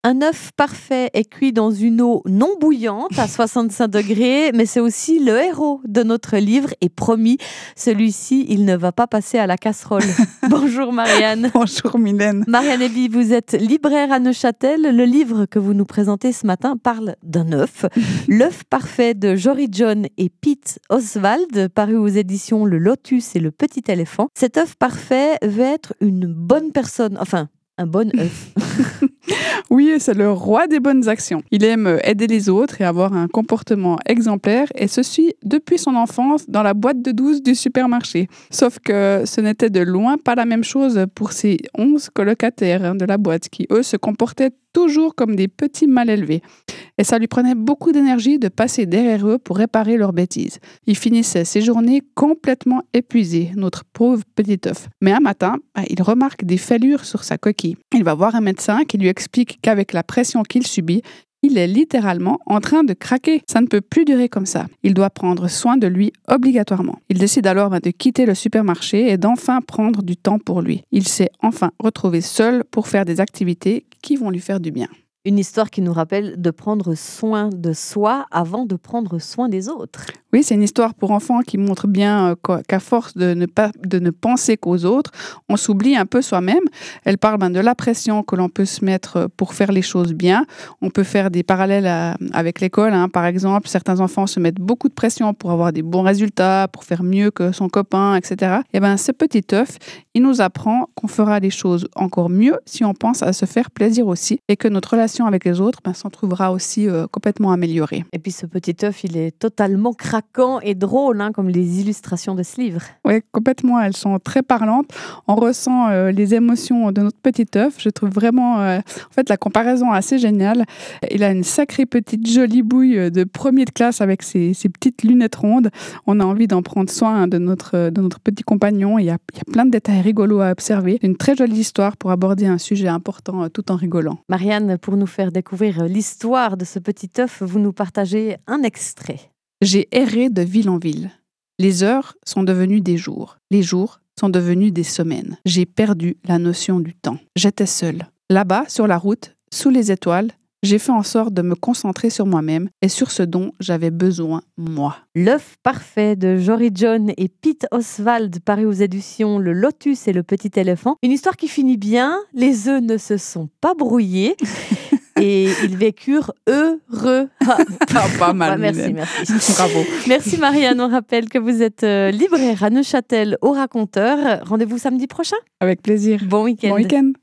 Un œuf parfait est cuit dans une eau non bouillante à 65 degrés, mais c'est aussi le héros de notre livre et promis, celui-ci, il ne va pas passer à la casserole. Bonjour Marianne. Bonjour Mylène. Marianne Eby, vous êtes libraire à Neuchâtel. Le livre que vous nous présentez ce matin parle d'un œuf. L'œuf parfait de Jory John et Pete Oswald, paru aux éditions Le Lotus et le Petit Éléphant. Cet œuf parfait veut être une bonne personne, enfin, un bon œuf. Oui, c'est le roi des bonnes actions. Il aime aider les autres et avoir un comportement exemplaire, et ceci depuis son enfance dans la boîte de 12 du supermarché. Sauf que ce n'était de loin pas la même chose pour ses 11 colocataires de la boîte qui, eux, se comportaient toujours comme des petits mal élevés. Et ça lui prenait beaucoup d'énergie de passer derrière eux pour réparer leurs bêtises. Il finissait ses journées complètement épuisé, notre pauvre petit œuf. Mais un matin, il remarque des fêlures sur sa coquille. Il va voir un médecin qui lui explique qu'avec la pression qu'il subit, il est littéralement en train de craquer. Ça ne peut plus durer comme ça. Il doit prendre soin de lui obligatoirement. Il décide alors de quitter le supermarché et d'enfin prendre du temps pour lui. Il s'est enfin retrouvé seul pour faire des activités qui vont lui faire du bien. Une histoire qui nous rappelle de prendre soin de soi avant de prendre soin des autres. Oui, c'est une histoire pour enfants qui montre bien qu'à force de ne penser qu'aux autres, on s'oublie un peu soi-même. Elle parle de la pression que l'on peut se mettre pour faire les choses bien. On peut faire des parallèles avec l'école. Par exemple, certains enfants se mettent beaucoup de pression pour avoir des bons résultats, pour faire mieux que son copain, etc. Et ce petit œuf, il nous apprend qu'on fera les choses encore mieux si on pense à se faire plaisir aussi, et que notre relation avec les autres s'en trouvera aussi complètement améliorée. Et puis ce petit œuf, il est totalement craquant et drôle, comme les illustrations de ce livre. Oui, complètement. Elles sont très parlantes. On ressent les émotions de notre petit œuf. Je trouve vraiment la comparaison assez géniale. Il a une sacrée petite jolie bouille de premier de classe avec ses petites lunettes rondes. On a envie d'en prendre soin de notre petit compagnon. Il y a plein de détails rigolos à observer. Une très jolie histoire pour aborder un sujet important tout en rigolant. Marianne, pour nous faire découvrir l'histoire de ce petit œuf, vous nous partagez un extrait. J'ai erré de ville en ville. Les heures sont devenues des jours. Les jours sont devenus des semaines. J'ai perdu la notion du temps. J'étais seule. Là-bas, sur la route, sous les étoiles, j'ai fait en sorte de me concentrer sur moi-même et sur ce dont j'avais besoin, moi. L'œuf parfait de Jory John et Pete Oswald, paru aux éditions Le Lotus et le Petit Éléphant. Une histoire qui finit bien. Les œufs ne se sont pas brouillés. Et ils vécurent heureux. Pas mal. Merci. Bravo. Merci Marianne. On rappelle que vous êtes libraire à Neuchâtel au Raconteur. Rendez-vous samedi prochain. Avec plaisir. Bon week-end. Bon week-end.